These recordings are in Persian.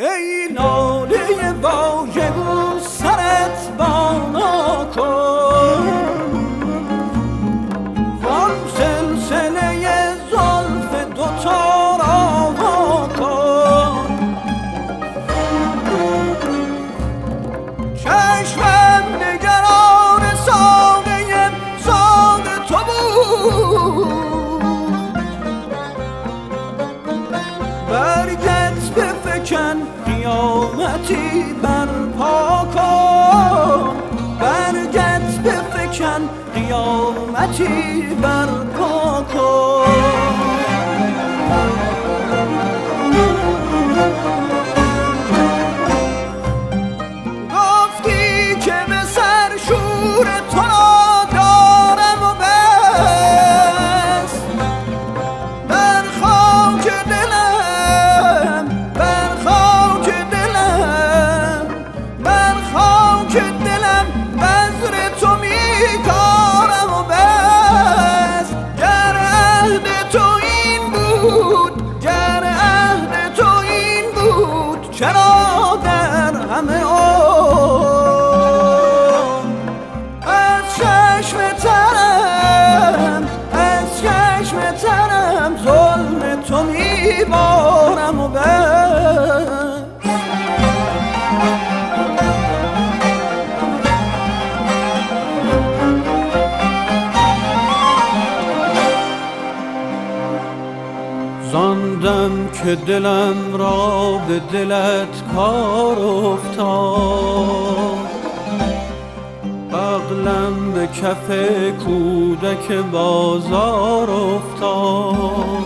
ای لاله واژگون سرت بالا کن، وان سلسله زلف دوتا را وا کن. چشمم نگران ساقه تو بود، برگت بفکن قیامتی برپا کن، برگت بفکن قیامتی برپا کن. گفتی که به سر شور تو را دارم و بس، بر خاک دلم، بر خاک دلم، بر خاک دلم بذر تو میکارم و بس. گر عهد تو این بود، گر عهد تو این بود، چرا در همه از چشم ترم، از چشم ترم ظلم تو میبارم و بس. زاندم که دلم را به دلت کار افتاد، عقلم به کف کودک بازار افتاد.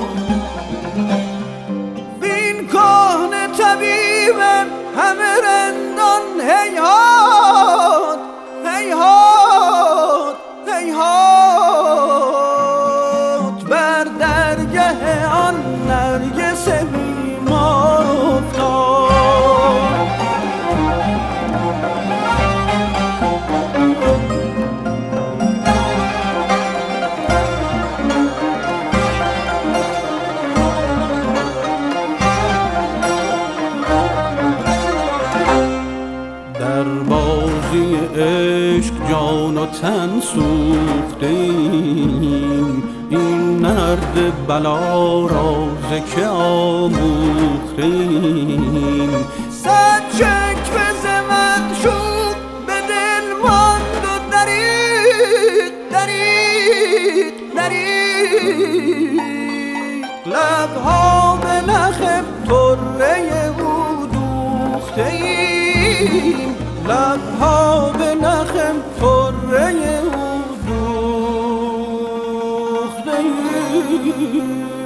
وین کهنه طبیبم همه رندان هیهات، هیهات، هیهات، بر درگه آن نرگس بیمار افتاد. در بازی عشق جان و تن سوختیم، این نرد بلا را ز که آموختیم. صد شک به زمن شد به دل ماند و درید، درید، درید، لبها به نخ طره او دوختیم، لبها به نخ طره او دوختیم.